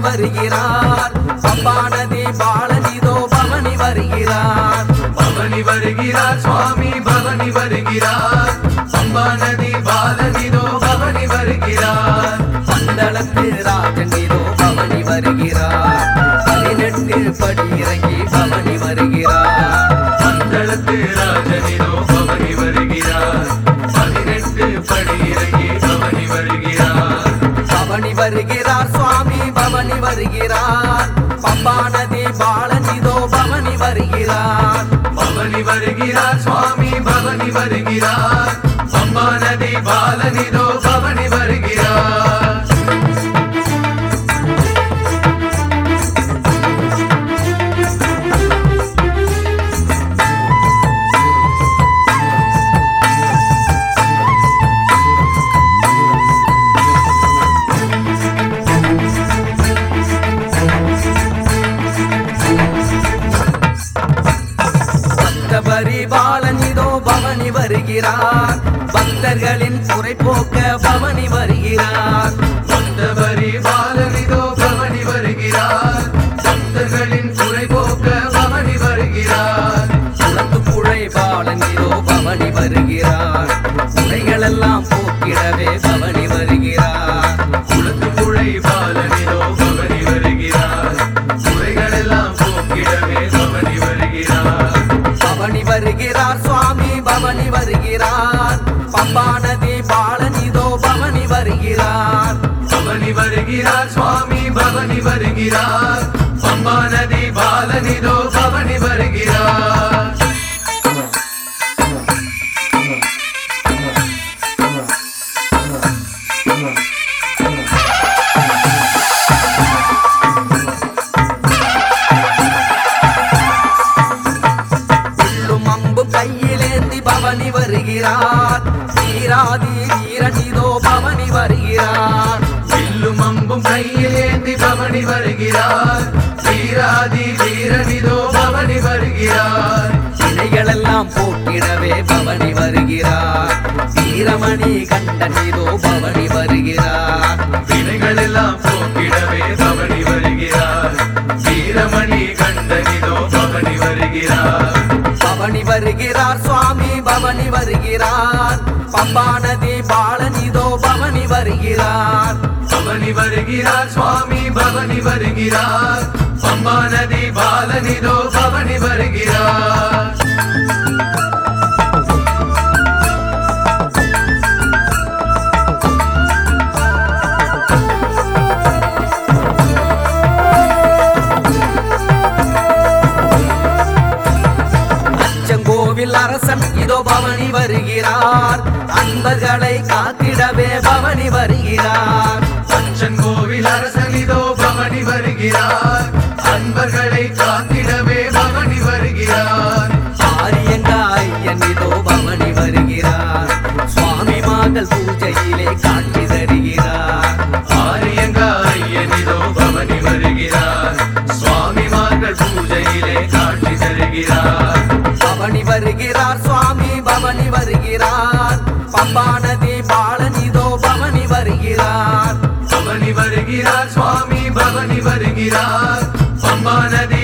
வருகிறார். பம்பா நதி பாலனிதோ பவனி வருகிறார். பவனி வருகிறார் சுவாமி பவனி வருகிறார். பம்பா நதி பாலனிதோ பவனி வருகிறார். பந்தளத்து ராஜனிதோ பவனி வருகிறார். 18 படி இறங்கி பவனி வருகிறார். பந்தளத்து ராஜனிதோ பவனி வருகிறார். 18 படி இறங்கி பவனி வருகிறார். பவனி வருகிறார் சுவாமி பவனி வருகிறார். பம்பா நதி பாலனிதோ பவனி வருகிறார். பவனி வருகிறார் சுவாமி பவனி வருகிறார். பம்பா நதி பாலனிதோ பவனி வருகிறார். பாலனிதோ பவனி வருகிறார். பக்தர்களின் குறை போக்க பவனி வருகிறார். பக்தவரி பாலனிதோ பவனி வருகிறார். பக்தர்களின் குறை போக்க பவனி வருகிறார். குளத்து புழை பாலனிதோ பவனி வருகிறார். குறைகளெல்லாம் போக்கிடவே பவனி வருகிறார். குளத்து புழை பாலனிதோ பவனி வருகிறார். குறைகளெல்லாம் போக்கிடவே பவனி வருகிறார். பவனி வருகிறார் சுவாமி பவனி வருகிறார். பம்பா நதி பாலனிதோ பவனி வருகிறார். பவனி வருகிறார் சுவாமி பவனி வருகிறார். பம்பா நதி பாலனிதோ பவனி வருகிறார். கையிலேந்தி பவனி வருகிறார். வீராதி வீரனிதோ பவனி வருகிறார். வில்லும் அம்பும் கையிலேந்தி பவனி வருகிறார். வீராதி வீரனிதோ பவனி வருகிறார். வினைகளெல்லாம் போக்கிடவே பவனி வருகிறார். வீரமணி கண்டனிதோ பவனி வருகிறார். வினைகளெல்லாம் போக்கிடவே பவனி வருகிறார். வீரமணி கண்டனிதோ பவனி வருகிறார். பவனி வருகிறார் சுவாமி பவனி வருகிறார். பம்பா நதி பாலனிதோ பவனி வருகிறார். பவனி வருகிறார் சுவாமி பவனி வருகிறார். பம்பா நதி பாலனிதோ பவனி வருகிறார். கோவில் அரசன் இதோ பவனி வருகிறார். அன்பர்களை காத்திடவே பவனி வருகிறார். அச்சன் கோவில் அரசன் இதோ பவனி வருகிறார். அன்பர்களை காத்திடவே பவனி வருகிறார். ஆரியங்க ஐயன் இதோ பவனி வருகிறார். சுவாமி மகள் பூஜையிலே காட்சி தருகிறார். ஆரியங்க ஐயன் இதோ பவனி வருகிறார். சுவாமி மகள் பூஜையிலே காட்சி தருகிறார். பவனி வருகிறார் சுவாமி பவனி வருகிறார். பம்பா நதி பாலனிதோ பவனி வருகிறார். பவனி வருகிறார் சுவாமி பவனி வருகிறார். பம்பா நதி